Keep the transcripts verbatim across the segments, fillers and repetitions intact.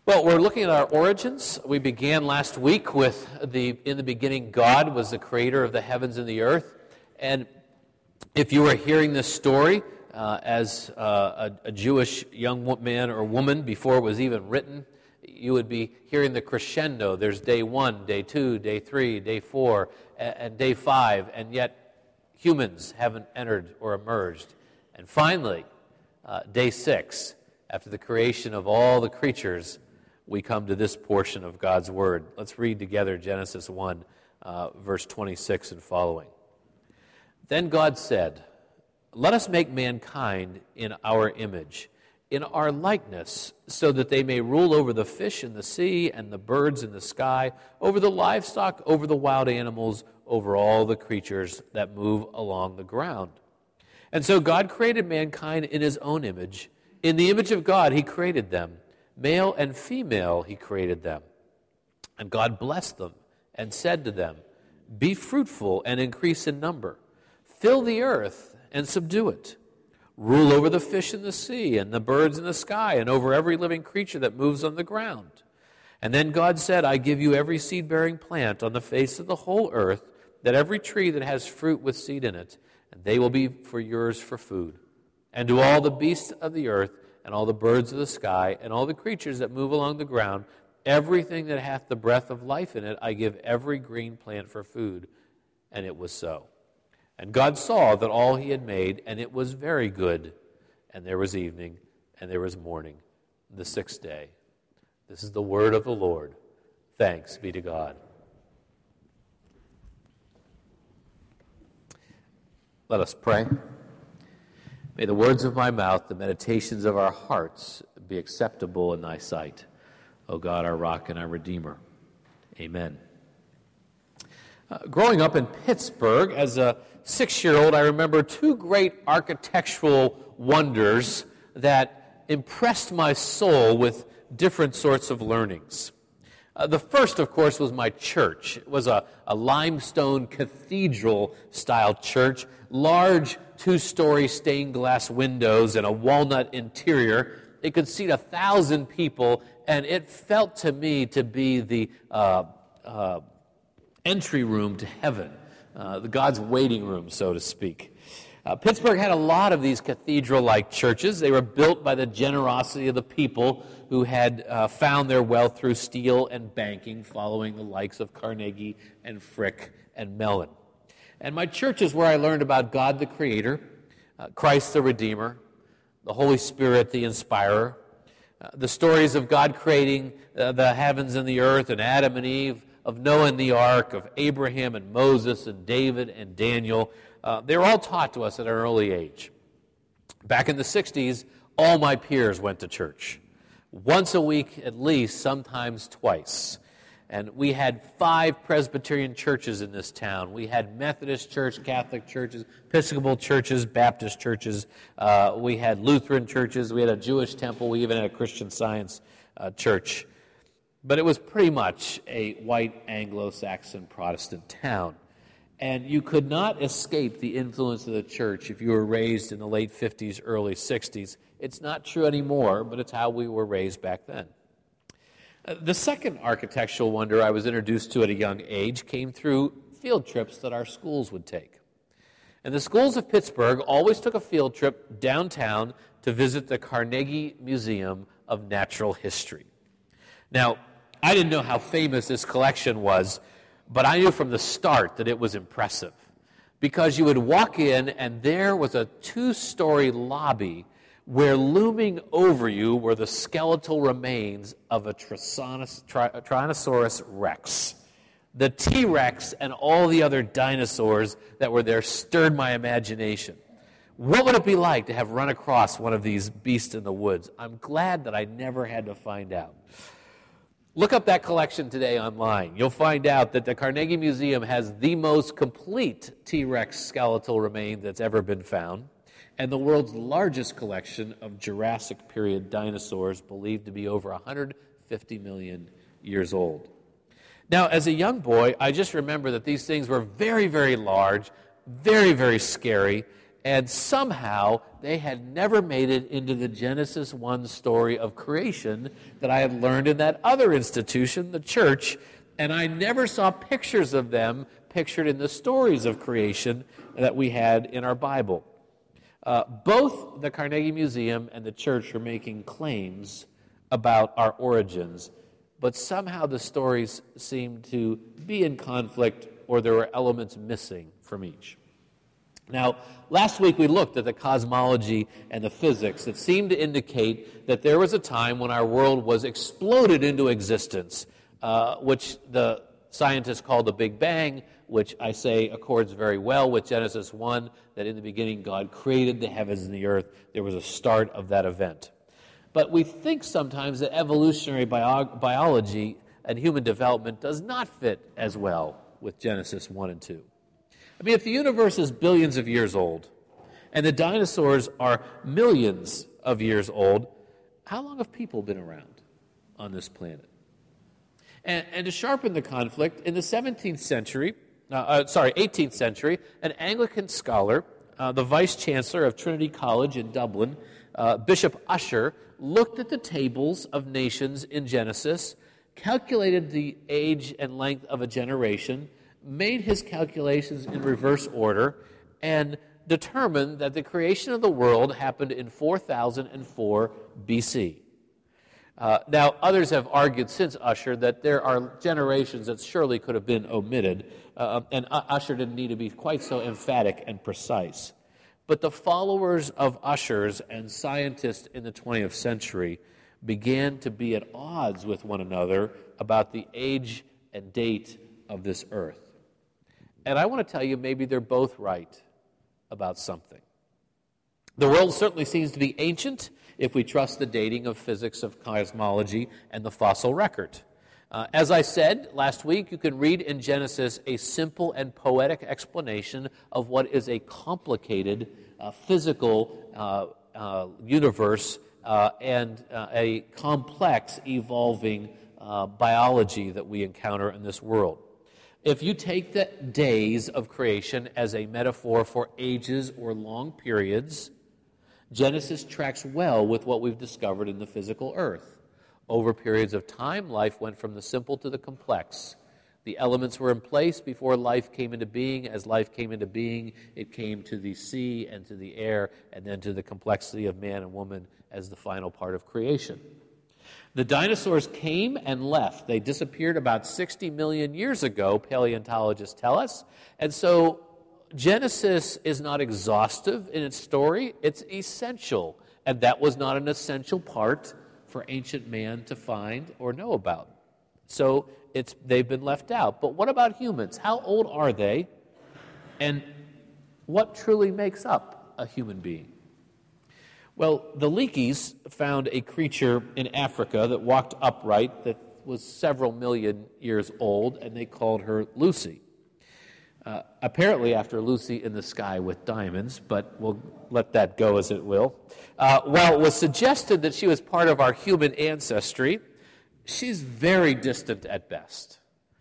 Well, we're looking at our origins. We began last week with the, in the beginning, God was the creator of the heavens and the earth. And if you were hearing this story uh, as uh, a, a Jewish young man or woman before it was even written, you would be hearing the crescendo. There's day one, day two, day three, day four, and, and day five, and yet humans haven't entered or emerged. And finally, uh, day six, after the creation of all the creatures, we come to this portion of God's Word. Let's read together Genesis one, uh, verse twenty-six and following. Then God said, "Let us make mankind in our image, in our likeness, so that they may rule over the fish in the sea and the birds in the sky, over the livestock, over the wild animals, over all the creatures that move along the ground." And so God created mankind in his own image. In the image of God he created them. Male and female he created them. And God blessed them and said to them, "Be fruitful and increase in number. Fill the earth and subdue it. Rule over the fish in the sea and the birds in the sky and over every living creature that moves on the ground." And then God said, "I give you every seed-bearing plant on the face of the whole earth, that every tree that has fruit with seed in it, and they will be for yours for food. And to all the beasts of the earth, and all the birds of the sky, and all the creatures that move along the ground, everything that hath the breath of life in it, I give every green plant for food." And it was so. And God saw that all he had made, and it was very good. And there was evening, and there was morning, the sixth day. This is the word of the Lord. Thanks be to God. Let us pray. May the words of my mouth, the meditations of our hearts, be acceptable in thy sight, O God, our rock and our redeemer. Amen. Uh, growing up in Pittsburgh as a six-year-old, I remember two great architectural wonders that impressed my soul with different sorts of learnings. Uh, the first, of course, was my church. It was a, a limestone cathedral-style church, large two-story stained glass windows and a walnut interior. It could seat a thousand people, and it felt to me to be the uh, uh, entry room to heaven, uh, the God's waiting room, so to speak. Uh, Pittsburgh had a lot of these cathedral-like churches. They were built by the generosity of the people who had uh, found their wealth through steel and banking, following the likes of Carnegie and Frick and Mellon. And my church is where I learned about God the Creator, uh, Christ the Redeemer, the Holy Spirit the Inspirer, uh, the stories of God creating uh, the heavens and the earth, and Adam and Eve, of Noah and the ark, of Abraham and Moses and David and Daniel. Uh, they were all taught to us at an early age. Back in the sixties, all my peers went to church. Once a week at least, sometimes twice. And we had five Presbyterian churches in this town. We had Methodist church, Catholic churches, Episcopal churches, Baptist churches. Uh, we had Lutheran churches. We had a Jewish temple. We even had a Christian Science uh, church. But it was pretty much a white Anglo-Saxon Protestant town. And you could not escape the influence of the church if you were raised in the late fifties, early sixties. It's not true anymore, but it's how we were raised back then. Uh, the second architectural wonder I was introduced to at a young age came through field trips that our schools would take. And the schools of Pittsburgh always took a field trip downtown to visit the Carnegie Museum of Natural History. Now, I didn't know how famous this collection was, but I knew from the start that it was impressive, because you would walk in and there was a two-story lobby where looming over you were the skeletal remains of a Tyrannosaurus rex. The T-Rex and all the other dinosaurs that were there stirred my imagination. What would it be like to have run across one of these beasts in the woods? I'm glad that I never had to find out. Look up that collection today online. You'll find out that the Carnegie Museum has the most complete T-Rex skeletal remain that's ever been found, and the world's largest collection of Jurassic period dinosaurs, believed to be over one hundred fifty million years old. Now, as a young boy, I just remember that these things were very, very large, very, very scary, and somehow they had never made it into the Genesis one story of creation that I had learned in that other institution, the church, and I never saw pictures of them pictured in the stories of creation that we had in our Bible. Uh, both the Carnegie Museum and the church are making claims about our origins, but somehow the stories seem to be in conflict or there were elements missing from each. Now, last week we looked at the cosmology and the physics that seemed to indicate that there was a time when our world was exploded into existence, uh, which the scientists call the Big Bang, which I say accords very well with Genesis one, that in the beginning God created the heavens and the earth. There was a start of that event. But we think sometimes that evolutionary bio- biology and human development does not fit as well with Genesis one and two. I mean, if the universe is billions of years old, and the dinosaurs are millions of years old, how long have people been around on this planet? And, and to sharpen the conflict, in the seventeenth century, uh, uh, sorry, eighteenth century, an Anglican scholar, uh, the vice-chancellor of Trinity College in Dublin, uh, Bishop Ussher, looked at the tables of nations in Genesis, calculated the age and length of a generation, made his calculations in reverse order, and determined that the creation of the world happened in four thousand four B C. Uh, now, others have argued since Ussher that there are generations that surely could have been omitted, uh, and Ussher didn't need to be quite so emphatic and precise. But the followers of Ussher's and scientists in the twentieth century began to be at odds with one another about the age and date of this earth. And I want to tell you, maybe they're both right about something. The world certainly seems to be ancient if we trust the dating of physics of cosmology and the fossil record. Uh, as I said last week, you can read in Genesis a simple and poetic explanation of what is a complicated uh, physical uh, uh, universe uh, and uh, a complex evolving uh, biology that we encounter in this world. If you take the days of creation as a metaphor for ages or long periods, Genesis tracks well with what we've discovered in the physical earth. Over periods of time, life went from the simple to the complex. The elements were in place before life came into being. As life came into being, it came to the sea and to the air, and then to the complexity of man and woman as the final part of creation. The dinosaurs came and left. They disappeared about sixty million years ago, paleontologists tell us. And so Genesis is not exhaustive in its story. It's essential. And that was not an essential part for ancient man to find or know about. So it's they've been left out. But what about humans? How old are they? And what truly makes up a human being? Well, the Leakeys found a creature in Africa that walked upright that was several million years old, and they called her Lucy. Uh, apparently after Lucy in the Sky with Diamonds, but we'll let that go as it will. Uh, while it was suggested that she was part of our human ancestry, she's very distant at best.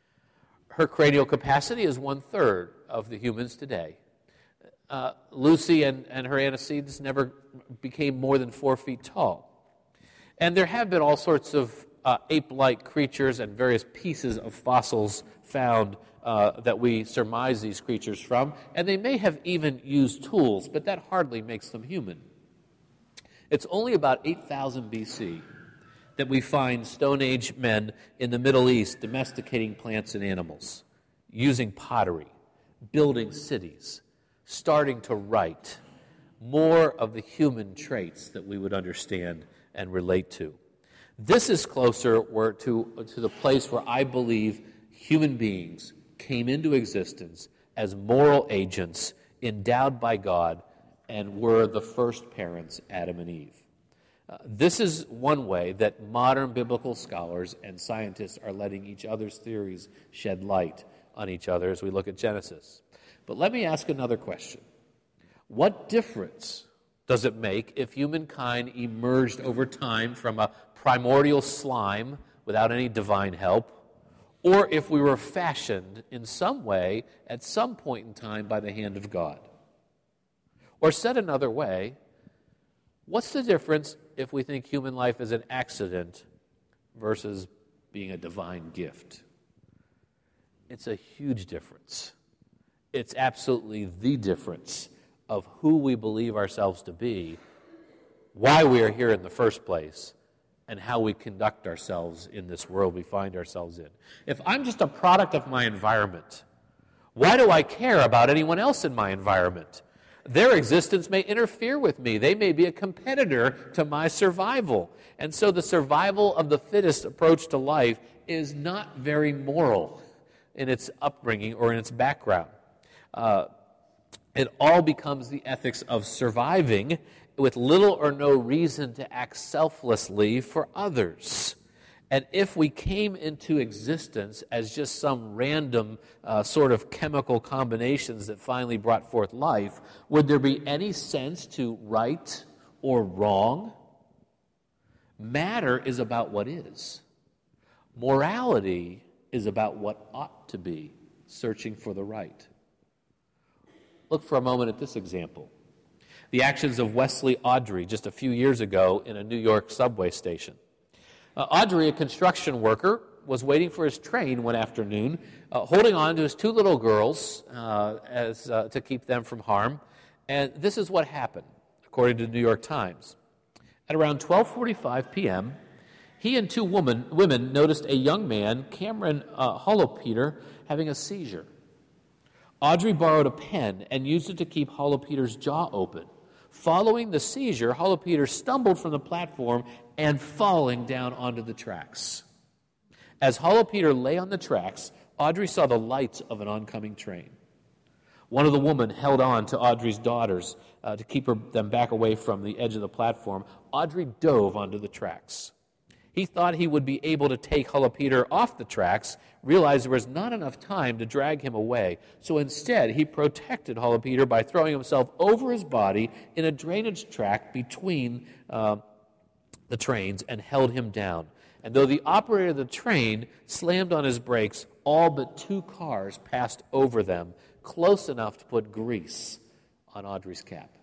Her cranial capacity is one-third of the humans today. Uh, Lucy and, and her antecedents never became more than four feet tall. And there have been all sorts of uh, ape-like creatures and various pieces of fossils found uh, that we surmise these creatures from, and they may have even used tools, but that hardly makes them human. It's only about eight thousand B C that we find Stone Age men in the Middle East domesticating plants and animals, using pottery, building cities, starting to write, more of the human traits that we would understand and relate to. This is closer where to, to the place where I believe human beings came into existence as moral agents endowed by God and were the first parents, Adam and Eve. Uh, this is one way that modern biblical scholars and scientists are letting each other's theories shed light on each other as we look at Genesis. But let me ask another question. What difference does it make if humankind emerged over time from a primordial slime without any divine help, or if we were fashioned in some way at some point in time by the hand of God? Or said another way, what's the difference if we think human life is an accident versus being a divine gift? It's a huge difference. It's absolutely the difference of who we believe ourselves to be, why we are here in the first place, and how we conduct ourselves in this world we find ourselves in. If I'm just a product of my environment, why do I care about anyone else in my environment? Their existence may interfere with me. They may be a competitor to my survival. And so the survival of the fittest approach to life is not very moral in its upbringing or in its background. Uh, it all becomes the ethics of surviving with little or no reason to act selflessly for others. And if we came into existence as just some random uh, sort of chemical combinations that finally brought forth life, would there be any sense to right or wrong? Matter is about what is. Morality is about what ought to be, searching for the right. Look for a moment at this example. The actions of Wesley Audrey just a few years ago in a New York subway station. Uh, Audrey, a construction worker, was waiting for his train one afternoon, uh, holding on to his two little girls uh, as uh, to keep them from harm. And this is what happened, according to the New York Times. At around twelve forty-five p.m., he and two woman, women noticed a young man, Cameron uh, Holopeter, having a seizure. Audrey borrowed a pen and used it to keep Holopeter's jaw open. Following the seizure, Holopeter stumbled from the platform and falling down onto the tracks. As Holopeter lay on the tracks, Audrey saw the lights of an oncoming train. One of the women held on to Audrey's daughters uh, to keep her, them back away from the edge of the platform. Audrey dove onto the tracks. He thought he would be able to take Holopeter off the tracks, realized there was not enough time to drag him away. So instead, he protected Holopeter by throwing himself over his body in a drainage tract between uh, the trains and held him down. And though the operator of the train slammed on his brakes, all but two cars passed over them, close enough to put grease on Audrey's cap.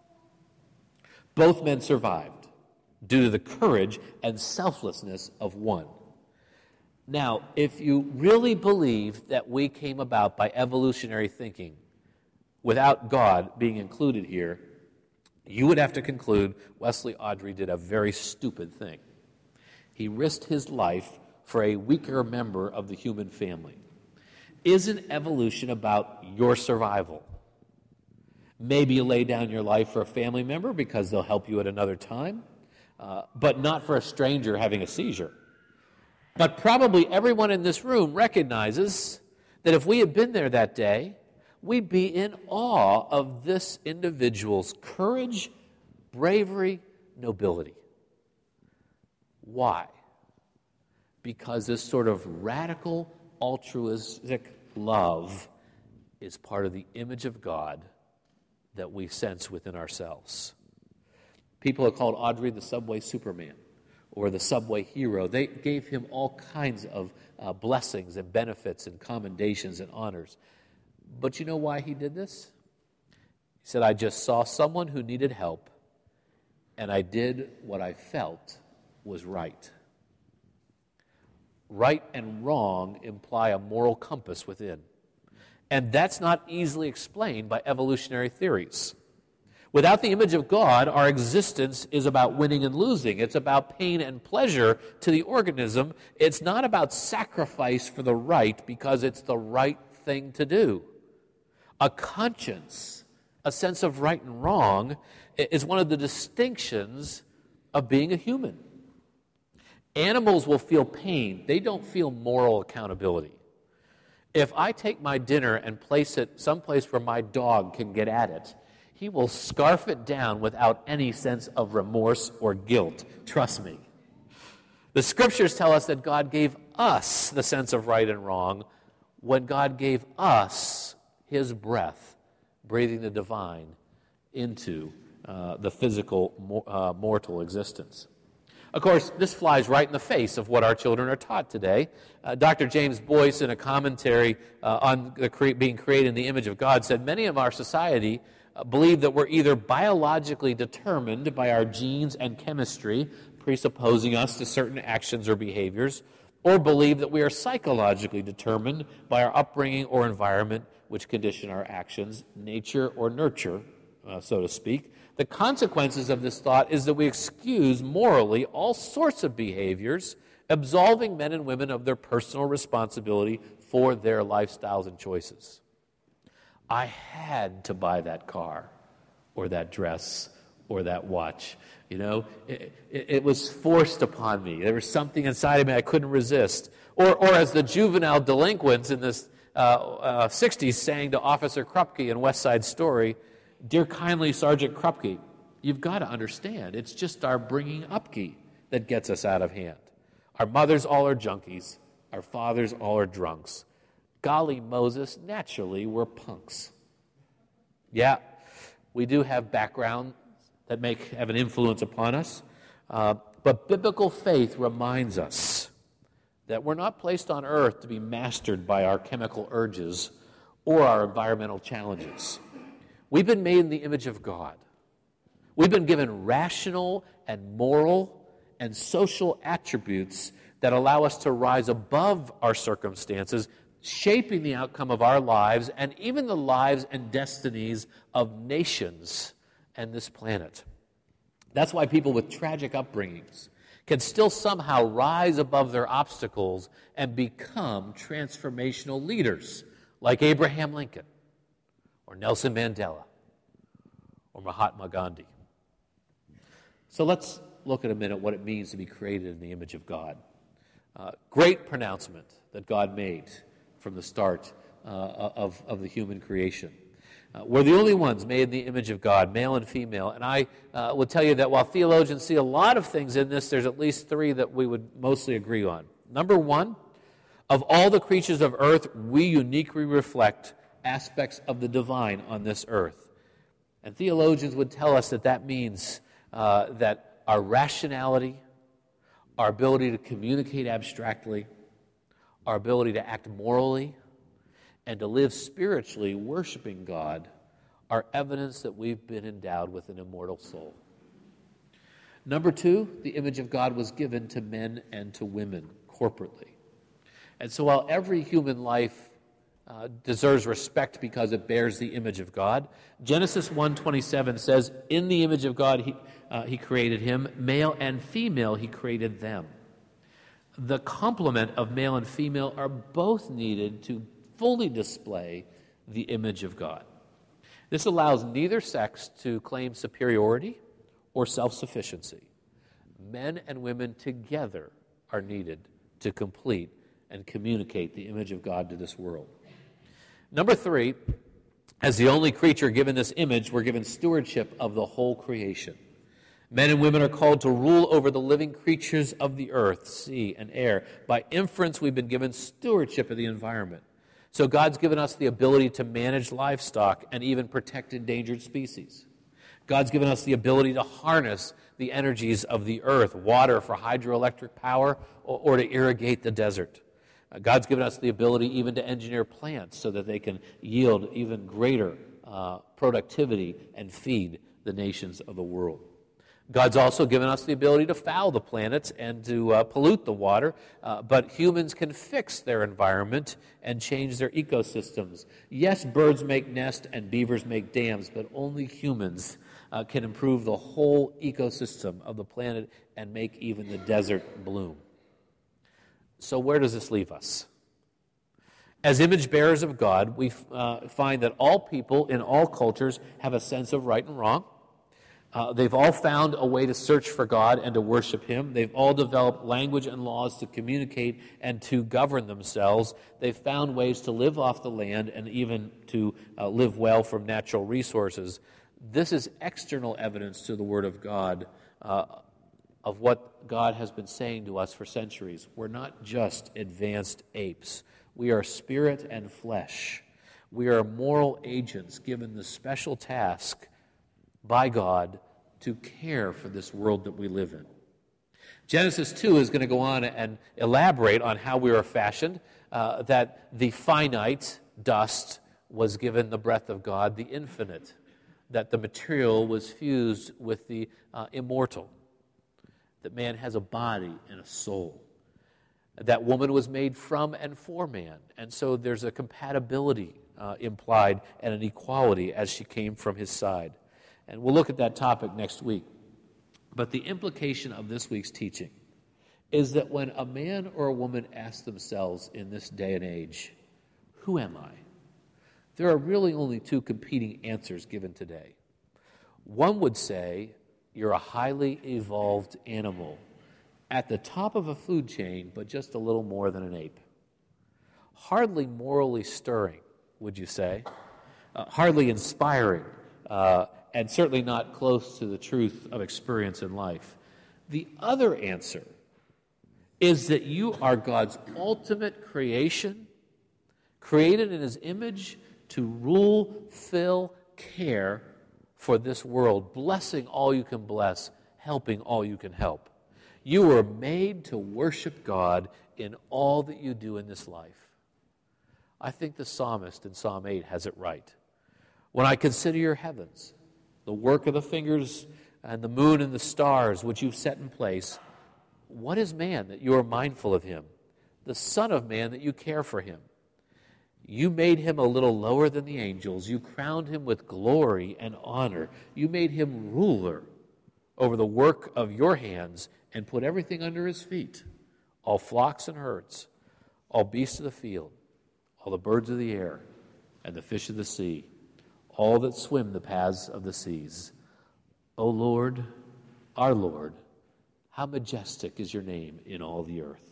Both men survived due to the courage and selflessness of one. Now, if you really believe that we came about by evolutionary thinking, without God being included here, you would have to conclude Wesley Audrey did a very stupid thing. He risked his life for a weaker member of the human family. Isn't evolution about your survival? Maybe you lay down your life for a family member because they'll help you at another time. Uh, but not for a stranger having a seizure. But probably everyone in this room recognizes that if we had been there that day, we'd be in awe of this individual's courage, bravery, nobility. Why? Because this sort of radical, altruistic love is part of the image of God that we sense within ourselves. People have called Audrey the subway Superman or the subway hero. They gave him all kinds of uh, blessings and benefits and commendations and honors. But you know why he did this? He said, I just saw someone who needed help, and I did what I felt was right. Right and wrong imply a moral compass within. And that's not easily explained by evolutionary theories. Without the image of God, our existence is about winning and losing. It's about pain and pleasure to the organism. It's not about sacrifice for the right because it's the right thing to do. A conscience, a sense of right and wrong, is one of the distinctions of being a human. Animals will feel pain. They don't feel moral accountability. If I take my dinner and place it someplace where my dog can get at it, he will scarf it down without any sense of remorse or guilt. Trust me. The Scriptures tell us that God gave us the sense of right and wrong when God gave us His breath, breathing the divine into uh, the physical, uh, mortal existence. Of course, this flies right in the face of what our children are taught today. Uh, Doctor James Boyce, in a commentary uh, on the cre- being created in the image of God, said, many of our society uh, believe that we're either biologically determined by our genes and chemistry, presupposing us to certain actions or behaviors, or believe that we are psychologically determined by our upbringing or environment, which condition our actions, nature or nurture, uh, so to speak. The consequences of this thought is that we excuse morally all sorts of behaviors, absolving men and women of their personal responsibility for their lifestyles and choices. I had to buy that car or that dress or that watch. You know, it, it, it was forced upon me. There was something inside of me I couldn't resist. Or, or as the juvenile delinquents in the uh, uh, sixties sang to Officer Krupke in West Side Story, "Dear kindly Sergeant Krupke, you've got to understand, it's just our bringing upke that gets us out of hand. Our mothers all are junkies. Our fathers all are drunks. Golly Moses, naturally we're punks." Yeah, we do have background that make have an influence upon us, uh, but biblical faith reminds us that we're not placed on earth to be mastered by our chemical urges or our environmental challenges. We've been made in the image of God. We've been given rational and moral and social attributes that allow us to rise above our circumstances, shaping the outcome of our lives and even the lives and destinies of nations and this planet. That's why people with tragic upbringings can still somehow rise above their obstacles and become transformational leaders like Abraham Lincoln or Nelson Mandela or Mahatma Gandhi. So let's look at a minute what it means to be created in the image of God. Uh, great pronouncement that God made from the start uh, of, of the human creation. Uh, we're the only ones made in the image of God, male and female. And I uh, will tell you that while theologians see a lot of things in this, there's at least three that we would mostly agree on. Number one, of all the creatures of earth, we uniquely reflect aspects of the divine on this earth. And theologians would tell us that that means uh, that our rationality, our ability to communicate abstractly, our ability to act morally, and to live spiritually, worshiping God, are evidence that we've been endowed with an immortal soul. Number two, the image of God was given to men and to women corporately. And so while every human life uh, deserves respect because it bears the image of God, Genesis one twenty-seven says, "In the image of God he, uh, he created him, male and female he created them." The complement of male and female are both needed to fully display the image of God. This allows neither sex to claim superiority or self-sufficiency. Men and women together are needed to complete and communicate the image of God to this world. Number three, as the only creature given this image, we're given stewardship of the whole creation. Men and women are called to rule over the living creatures of the earth, sea, and air. By inference, we've been given stewardship of the environment. So God's given us the ability to manage livestock and even protect endangered species. God's given us the ability to harness the energies of the earth, water for hydroelectric power, or, or to irrigate the desert. Uh, God's given us the ability even to engineer plants so that they can yield even greater uh, productivity and feed the nations of the world. God's also given us the ability to foul the planets and to uh, pollute the water, uh, but humans can fix their environment and change their ecosystems. Yes, birds make nests and beavers make dams, but only humans uh, can improve the whole ecosystem of the planet and make even the desert bloom. So where does this leave us? As image bearers of God, we uh, find that all people in all cultures have a sense of right and wrong. Uh, they've all found a way to search for God and to worship Him. They've all developed language and laws to communicate and to govern themselves. They've found ways to live off the land and even to uh, live well from natural resources. This is external evidence to the Word of God uh, of what God has been saying to us for centuries. We're not just advanced apes. We are spirit and flesh. We are moral agents given the special task by God to care for this world that we live in. Genesis two is going to go on and elaborate on how we are fashioned, uh, that the finite dust was given the breath of God, the infinite that the material was fused with the uh, immortal, that man has a body and a soul, that woman was made from and for man, and so there's a compatibility uh, implied and an equality as she came from his side. And we'll look at that topic next week. But the implication of this week's teaching is that when a man or a woman asks themselves in this day and age, who am I? There are really only two competing answers given today. One would say, you're a highly evolved animal at the top of a food chain, but just a little more than an ape. Hardly morally stirring, would you say? Uh, hardly inspiring, uh, and certainly not close to the truth of experience in life. The other answer is that you are God's ultimate creation, created in his image to rule, fill, care for this world, blessing all you can bless, helping all you can help. You were made to worship God in all that you do in this life. I think the psalmist in Psalm eight has it right. When I consider your heavens, the work of the fingers and the moon and the stars which you've set in place, what is man that you are mindful of him? The Son of Man that you care for him. You made him a little lower than the angels. You crowned him with glory and honor. You made him ruler over the work of your hands and put everything under his feet, all flocks and herds, all beasts of the field, all the birds of the air, and the fish of the sea, all that swim the paths of the seas. O Lord, our Lord, how majestic is your name in all the earth.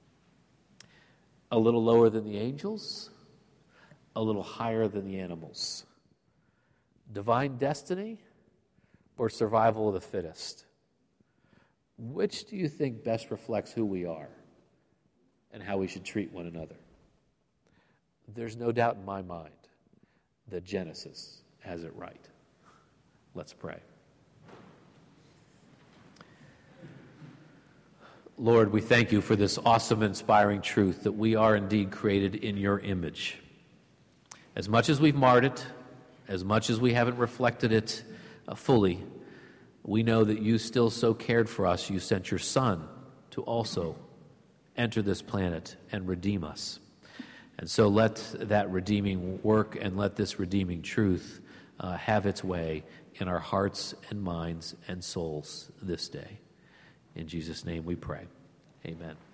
A little lower than the angels, a little higher than the animals. Divine destiny or survival of the fittest? Which do you think best reflects who we are and how we should treat one another? There's no doubt in my mind that Genesis has it right. Let's pray. Lord, we thank you for this awesome, inspiring truth that we are indeed created in your image. As much as we've marred it, as much as we haven't reflected it uh, fully, we know that you still so cared for us, you sent your Son to also enter this planet and redeem us. And so let that redeeming work and let this redeeming truth uh, have its way in our hearts and minds and souls this day. In Jesus' name we pray. Amen.